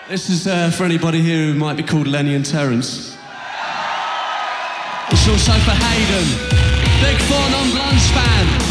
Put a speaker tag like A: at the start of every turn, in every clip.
A: This is for anybody here who might be called Lenny and Terence. It's also for Hayden, big Four Non Blondes fan.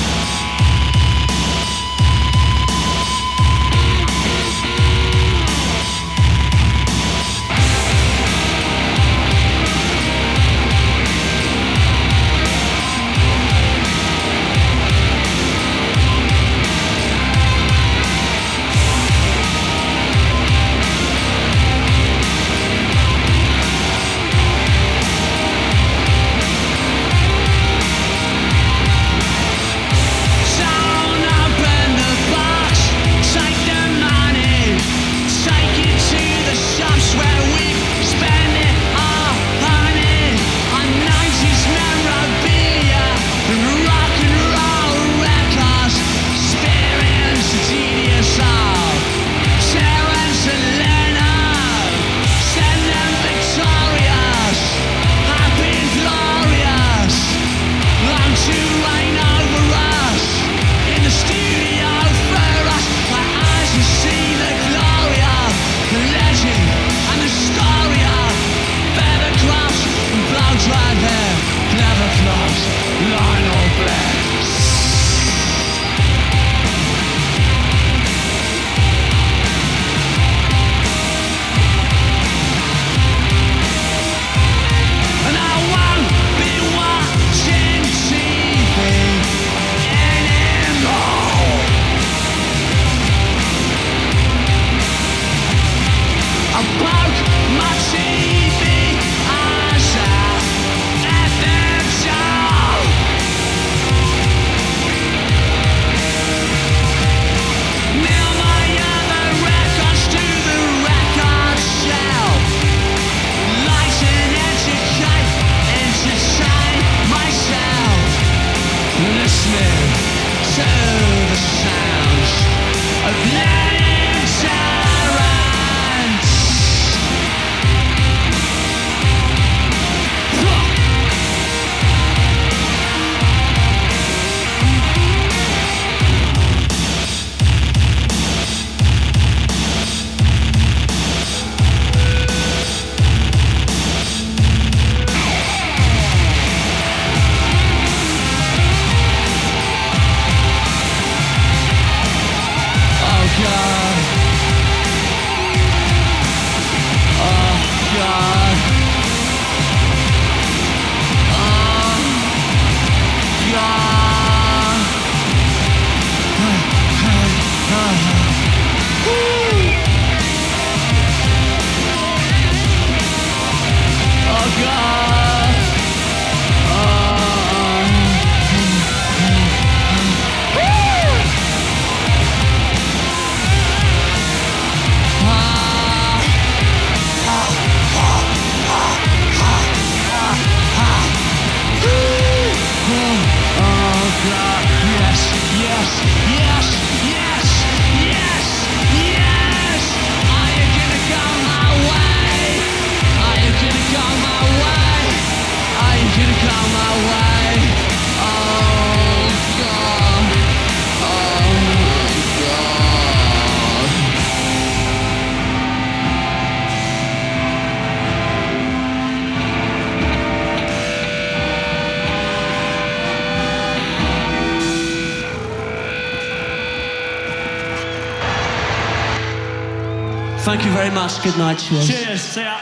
B: Thank you very much. Good night. Cheers.
C: Cheers. See ya.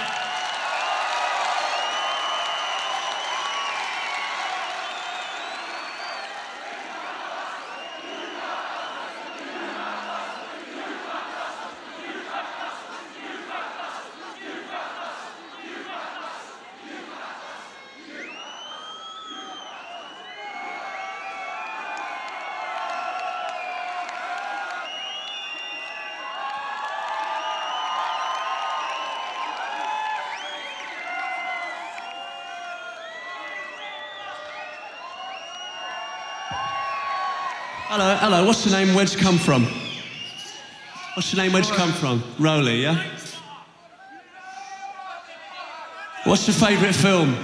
A: Hello, what's your name? Where'd you come from? What's your name? Where'd you come from? Rowley, yeah? What's your favourite film?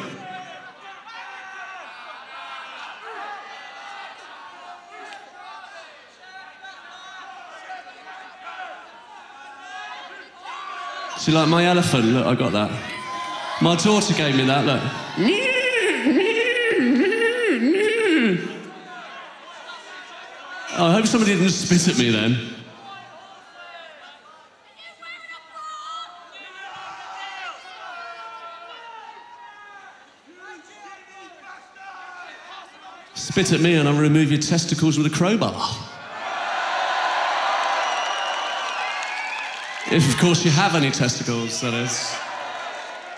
A: See, like my elephant, look, I got that. My daughter gave me that, look. Oh, I hope somebody didn't spit at me then. Spit at me and I'll remove your testicles with a crowbar. If, of course, you have any testicles, that is.